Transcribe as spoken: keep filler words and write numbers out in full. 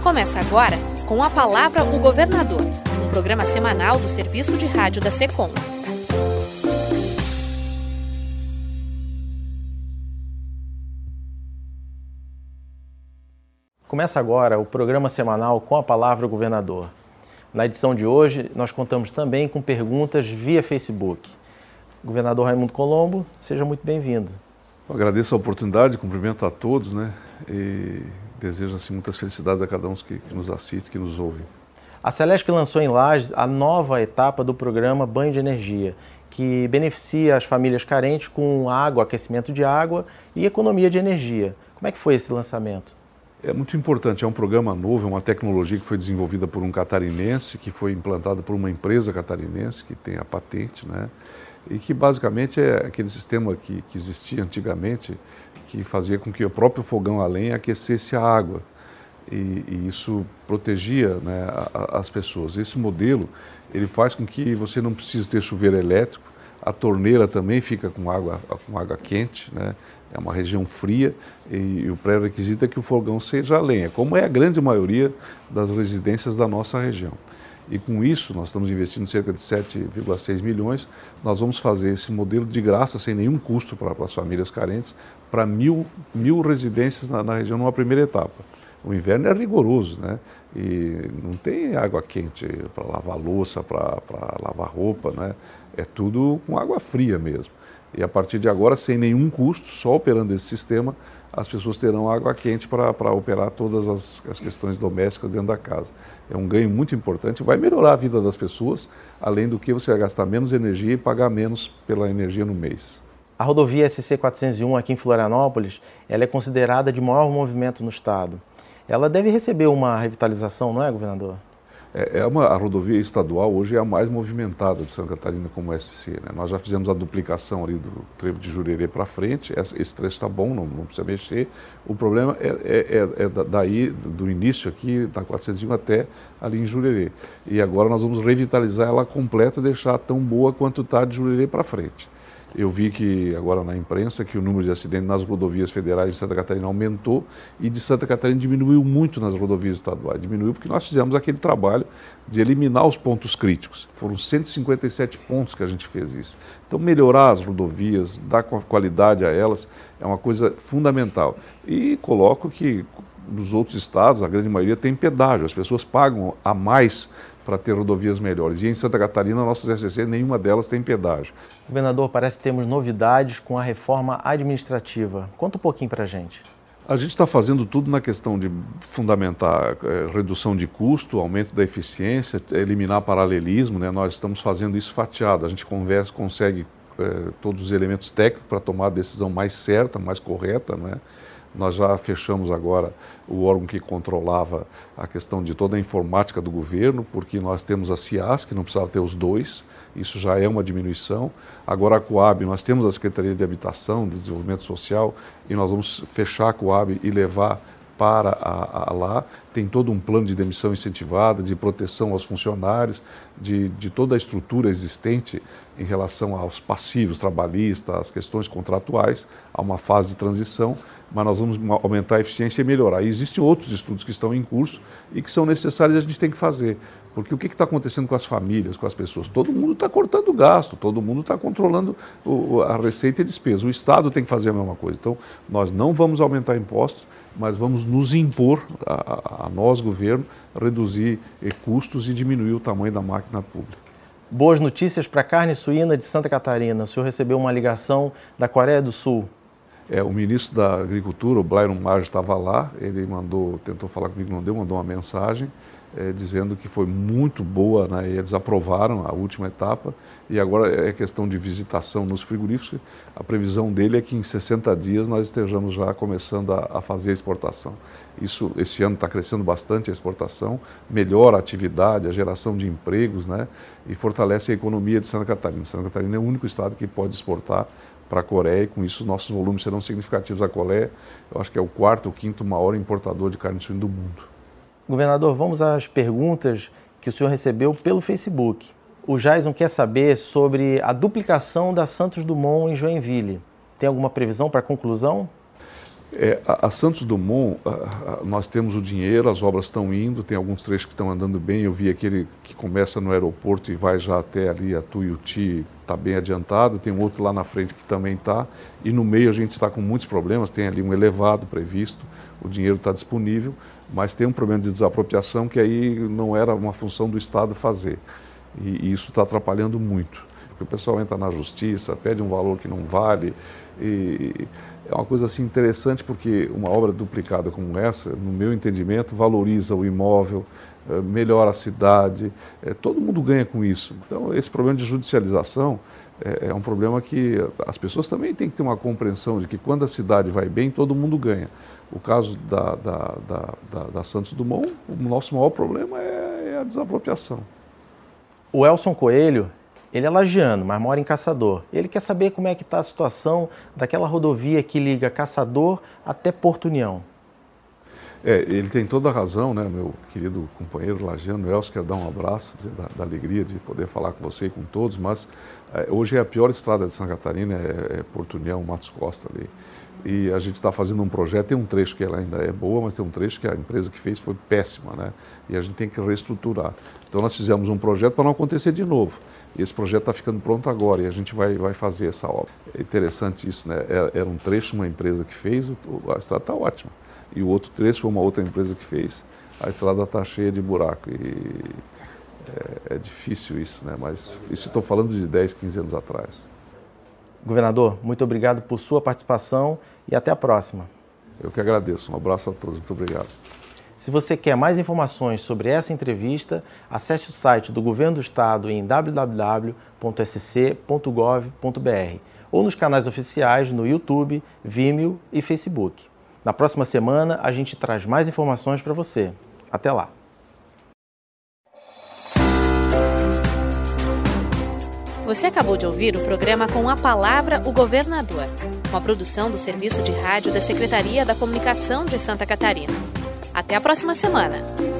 Começa agora com a Palavra o Governador, um programa semanal do Serviço de Rádio da SECOM. Começa agora o programa semanal com a Palavra o Governador. Na edição de hoje, nós contamos também com perguntas via Facebook. Governador Raimundo Colombo, seja muito bem-vindo. Eu agradeço a oportunidade, cumprimento a todos, né? E desejo assim, muitas felicidades a cada um que, que nos assiste, que nos ouve. A Celesc lançou em Lages a nova etapa do programa Banho de Energia, que beneficia as famílias carentes com água, aquecimento de água e economia de energia. Como é que foi esse lançamento? É muito importante, é um programa novo, é uma tecnologia que foi desenvolvida por um catarinense, que foi implantada por uma empresa catarinense que tem a patente, né? E que basicamente é aquele sistema que, que existia antigamente, que fazia com que o próprio fogão a lenha aquecesse a água. E, e isso protegia, né, a, a, as pessoas. Esse modelo, ele faz com que você não precise ter chuveiro elétrico, a torneira também fica com água, com água quente, né? É uma região fria e, e o pré-requisito é que o fogão seja a lenha, como é a grande maioria das residências da nossa região. E com isso, nós estamos investindo cerca de sete vírgula seis milhões, nós vamos fazer esse modelo de graça, sem nenhum custo para, para as famílias carentes, para mil, mil residências na, na região numa primeira etapa. O inverno é rigoroso, né? E não tem água quente para lavar louça, para, para lavar roupa, né? É tudo com água fria mesmo. E a partir de agora, sem nenhum custo, só operando esse sistema, as pessoas terão água quente para, para operar todas as, as questões domésticas dentro da casa. É um ganho muito importante, vai melhorar a vida das pessoas, além do que você vai gastar menos energia e pagar menos pela energia no mês. A rodovia S C quatrocentos e um aqui em Florianópolis, ela é considerada de maior movimento no estado. Ela deve receber uma revitalização, não é, governador? É, é uma, a rodovia estadual hoje é a mais movimentada de Santa Catarina como S C, né? Nós já fizemos a duplicação ali do trevo de Jurerê para frente, esse, esse trecho está bom, não, não precisa mexer. O problema é, é, é, é daí, do início aqui, da quatrocentos e um até ali em Jurerê. E agora nós vamos revitalizar ela completa e deixar tão boa quanto está de Jurerê para frente. Eu vi que agora na imprensa que o número de acidentes nas rodovias federais de Santa Catarina aumentou e de Santa Catarina diminuiu muito nas rodovias estaduais. Diminuiu porque nós fizemos aquele trabalho de eliminar os pontos críticos. Foram cento e cinquenta e sete pontos que a gente fez isso. Então melhorar as rodovias, dar qualidade a elas é uma coisa fundamental. E coloco que nos outros estados, a grande maioria tem pedágio, as pessoas pagam a mais para ter rodovias melhores. E em Santa Catarina, nossas S C, nenhuma delas tem pedágio. Governador, parece que temos novidades com a reforma administrativa. Conta um pouquinho para a gente. A gente está fazendo tudo na questão de fundamentar é, redução de custo, aumento da eficiência, eliminar paralelismo, né? Nós estamos fazendo isso fatiado. A gente conversa, consegue é, todos os elementos técnicos para tomar a decisão mais certa, mais correta, né? Nós já fechamos agora o órgão que controlava a questão de toda a informática do governo, porque nós temos a CIAS, que não precisava ter os dois, isso já é uma diminuição. Agora a Coab, nós temos a Secretaria de Habitação, de Desenvolvimento Social, e nós vamos fechar a Coab e levar para a, a lá. Tem todo um plano de demissão incentivada, de proteção aos funcionários, de, de toda a estrutura existente em relação aos passivos trabalhistas, às questões contratuais, há uma fase de transição, mas nós vamos aumentar a eficiência e melhorar. E existem outros estudos que estão em curso e que são necessários e a gente tem que fazer. Porque o que está acontecendo com as famílias, com as pessoas? Todo mundo está cortando gasto, todo mundo está controlando o, a receita e a despesa. O Estado tem que fazer a mesma coisa. Então, nós não vamos aumentar impostos, mas vamos nos impor, a, a nós, governo, reduzir custos e diminuir o tamanho da máquina pública. Boas notícias para a carne suína de Santa Catarina. O senhor recebeu uma ligação da Coreia do Sul. É, o ministro da Agricultura, o Byron Marge, estava lá, ele mandou, tentou falar comigo, não deu, mandou uma mensagem é, dizendo que foi muito boa, né, e eles aprovaram a última etapa e agora é questão de visitação nos frigoríficos. A previsão dele é que em sessenta dias nós estejamos já começando a, a fazer a exportação. Isso, esse ano está crescendo bastante a exportação, melhora a atividade, a geração de empregos, né, e fortalece a economia de Santa Catarina. Santa Catarina é o único estado que pode exportar para a Coreia e com isso nossos volumes serão significativos. A Coreia, eu acho que é o quarto ou quinto maior importador de carne suína do mundo. Governador, vamos às perguntas que o senhor recebeu pelo Facebook. O Jason quer saber sobre a duplicação da Santos Dumont em Joinville. Tem alguma previsão para a conclusão? É, a, a Santos Dumont, a, a, nós temos o dinheiro, as obras estão indo, tem alguns trechos que estão andando bem. Eu vi aquele que começa no aeroporto e vai já até ali a Tuiuti, está bem adiantado. Tem um outro lá na frente que também está. E no meio a gente está com muitos problemas, tem ali um elevado previsto, o dinheiro está disponível, mas tem um problema de desapropriação que aí não era uma função do Estado fazer. E, e isso está atrapalhando muito, porque o pessoal entra na justiça, pede um valor que não vale. E é uma coisa assim interessante, porque uma obra duplicada como essa, no meu entendimento, valoriza o imóvel, melhora a cidade, todo mundo ganha com isso. Então, esse problema de judicialização é um problema que as pessoas também têm que ter uma compreensão de que quando a cidade vai bem, todo mundo ganha. O caso da, da, da, da, da Santos Dumont, o nosso maior problema é, é a desapropriação. O Elson Coelho, ele é lagiano, mas mora em Caçador. Ele quer saber como é que está a situação daquela rodovia que liga Caçador até Porto União. É, ele tem toda a razão, né, meu querido companheiro lagiano Elson, quero dar um abraço, dizer, da, da alegria de poder falar com você e com todos, mas é, hoje é a pior estrada de Santa Catarina, é, é Porto União, Matos Costa ali. E a gente está fazendo um projeto, tem um trecho que ela ainda é boa, mas tem um trecho que a empresa que fez foi péssima, né? E a gente tem que reestruturar. Então nós fizemos um projeto para não acontecer de novo. E esse projeto está ficando pronto agora e a gente vai, vai fazer essa obra. É interessante isso, né? Era, era um trecho, uma empresa que fez, a estrada está ótima. E o outro trecho foi uma outra empresa que fez, a estrada está cheia de buraco. E é, é difícil isso, né? Mas isso estou falando de dez, quinze anos atrás. Governador, muito obrigado por sua participação e até a próxima. Eu que agradeço. Um abraço a todos. Muito obrigado. Se você quer mais informações sobre essa entrevista, acesse o site do Governo do Estado em w w w ponto s c ponto gov ponto b r ou nos canais oficiais no YouTube, Vimeo e Facebook. Na próxima semana, a gente traz mais informações para você. Até lá! Você acabou de ouvir o programa Com a Palavra, o Governador, uma produção do Serviço de Rádio da Secretaria da Comunicação de Santa Catarina. Até a próxima semana!